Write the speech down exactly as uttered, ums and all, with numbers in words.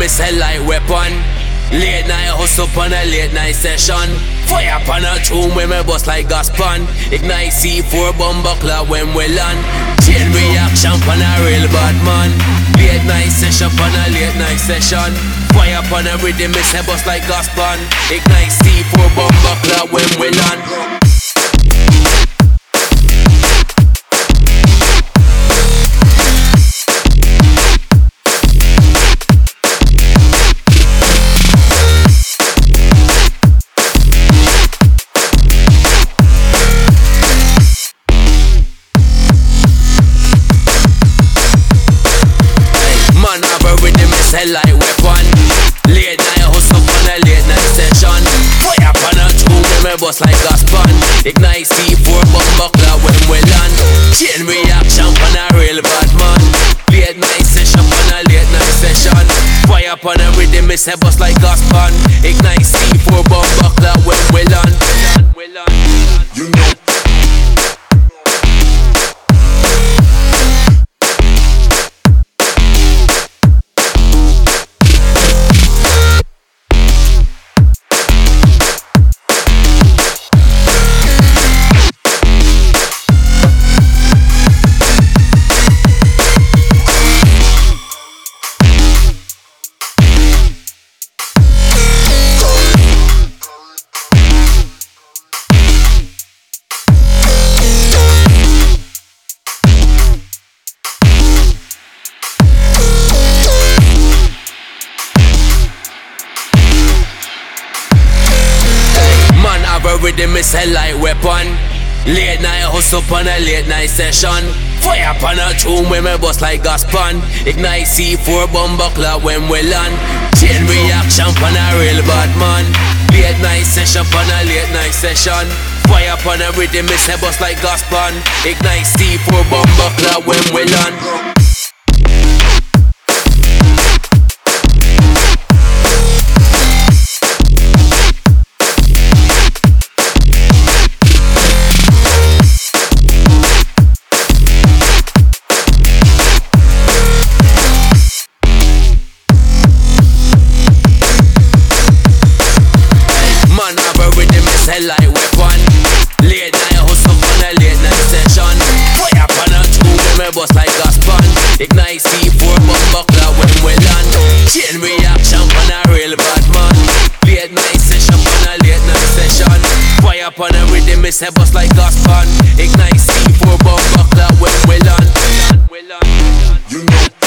sell like weapon. Late night hustle on a late night session. Fire upon a tune when me bust like gas pan. Ignite C four bomber clock when we land. Chain reaction on a real bad man. Late night session on a late night session. Fire upon a rhythm me say bust like gas pan. Ignite C four bomber clock when we land. Sell like weapon. Late night hustle on a late night session. Fire upon a tune when me bust like gas pan. Ignite C four bomber clock when we land. Chain reaction on a real bad man. Late night session on a late night session. Fire upon a rhythm me say bust like gas pan. Ignite C four bomber clock when we land. You know. Rhythm me sell like weapon. Late night hustle on a late night session. Fire upon a tune when me bust like gas pan. Ignite C four bomber clock when we land. Chain reaction on a real bad man. Late night session on a late night session. Fire upon a rhythm me say bust like gas pan. Ignite C four bomber clock when we land. Sell like weapon. Late night hustle on a late night session. Fire upon a tune when me bust like gas pan. Ignite C four bomber clock when we land. Chain reaction on a real bad man. Late night session on a late night session. Fire upon a rhythm me say bust like gas pan. Ignite C four bomber clock when we land. You know.